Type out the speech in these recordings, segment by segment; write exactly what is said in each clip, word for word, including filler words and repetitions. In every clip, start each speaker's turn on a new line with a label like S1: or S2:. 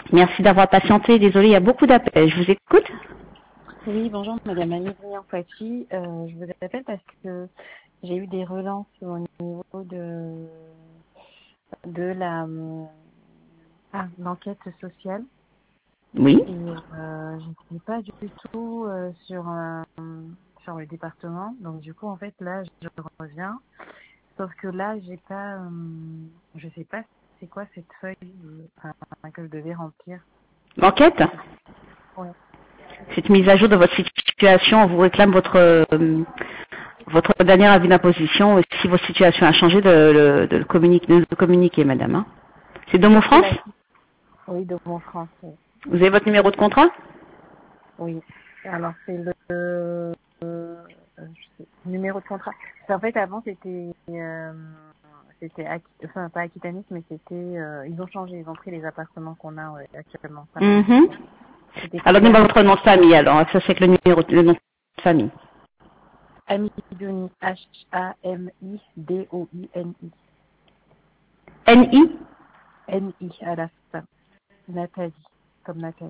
S1: Merci d'avoir patienté. Désolée, il y a beaucoup d'appels. Je vous écoute.
S2: Oui, bonjour Madame Annie Fati. Euh, je vous appelle parce que j'ai eu des relances au niveau de de la ah, l'enquête sociale
S1: Oui.
S2: et euh, je ne suis pas du tout euh, sur un, sur le département. Donc du coup en fait là je reviens. Sauf que là j'ai pas euh, je sais pas c'est quoi cette feuille euh, que je devais remplir.
S1: L'enquête.
S2: Ouais.
S1: Cette mise à jour de votre situation, on vous réclame votre euh, votre dernier avis d'imposition. Si votre situation a changé, de, de, de le communiquer, de le communiquer, madame. Hein. C'est de mon
S2: Parce que
S1: France.
S2: là, oui, de mon France. Oui.
S1: Vous avez votre numéro de contrat?
S2: Oui. Alors c'est le euh, je sais, numéro de contrat. En fait avant c'était euh, c'était Aqu- enfin pas Aquitanis mais c'était euh, ils ont changé, ils ont pris les appartements qu'on a ouais, actuellement. Ça marche.
S1: Mhm.
S2: C'était
S1: Alors,
S2: créé
S1: donnez-moi votre nom de famille, alors. Ça, c'est que le numéro, le nom de famille.
S2: Amidouni H A M I D O U N I
S1: N I.
S2: N I à la fin. Nathalie comme Nathalie.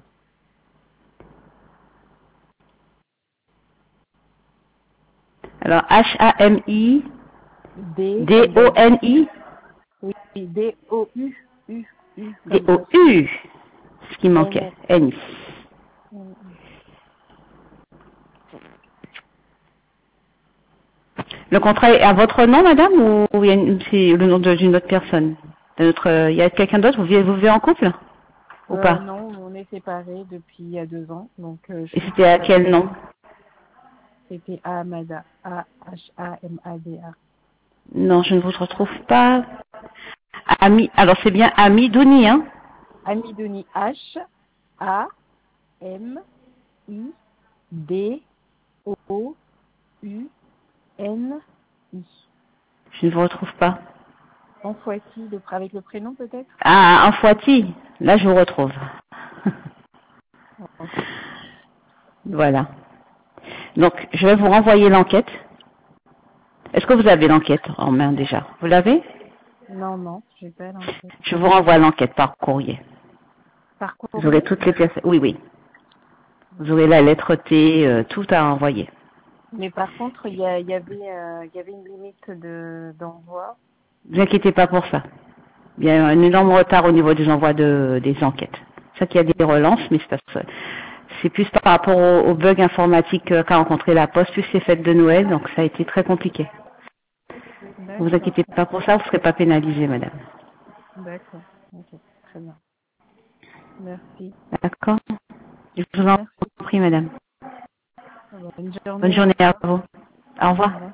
S1: Alors, H A M I
S2: D
S1: D
S2: comme
S1: O
S2: David.
S1: N I
S2: Oui, D O U U U
S1: D
S2: comme
S1: O
S2: Sophie.
S1: U. Ce qui manquait.
S2: N
S1: N I.
S2: I.
S1: Le contrat est à votre nom, madame, ou il y a une- c'est le nom de- d'une autre personne? De notre, euh, il y a quelqu'un d'autre? Vous vivez, vous vivez en couple? Ou
S2: Euh,
S1: pas?
S2: non, on est séparés depuis il y a deux ans, donc euh, je
S1: Et
S2: suis
S1: c'était
S2: toute
S1: à
S2: seule.
S1: quel nom?
S2: C'était Ahmada, A H A M A D A.
S1: Non, je ne vous retrouve pas. Ami, alors c'est bien Ami Douni, hein?
S2: Amidouni, H A M I D O U N I.
S1: Je ne vous retrouve pas.
S2: En Fouetti, de- avec le prénom peut-être.
S1: Ah, en Foiti. Là, je vous retrouve.
S2: Ok.
S1: Voilà. Donc, je vais vous renvoyer l'enquête. Est-ce que vous avez l'enquête en main déjà? Vous l'avez?
S2: Non, non, j'ai pas l'enquête.
S1: Je vous renvoie l'enquête par courrier.
S2: Par
S1: Vous aurez
S2: courrier,
S1: toutes les pièces.
S2: d'accord.
S1: Oui, oui. Vous aurez la lettre T, euh, tout à envoyer.
S2: Mais par contre, il y, a- il y avait, euh, il y avait une limite de d'envoi.
S1: Ne vous inquiétez pas pour ça. Il y a un énorme retard au niveau des envois de, des enquêtes. C'est ça qu'il y a des relances, mais c'est parce que c'est plus par rapport au, au bug informatique euh, qu'a rencontré la Poste, plus c'est fête de Noël, donc ça a été très compliqué. Ne vous
S2: D'accord,
S1: inquiétez pas pour ça, vous ne serez pas pénalisé, madame.
S2: d'accord. Ok, très bien. Merci.
S1: D'accord? Je vous en
S2: Merci.
S1: prie, madame.
S2: Bonne
S1: Bonne
S2: journée, au
S1: journée à
S2: revoir.
S1: vous. Au
S2: Au
S1: revoir.
S2: revoir.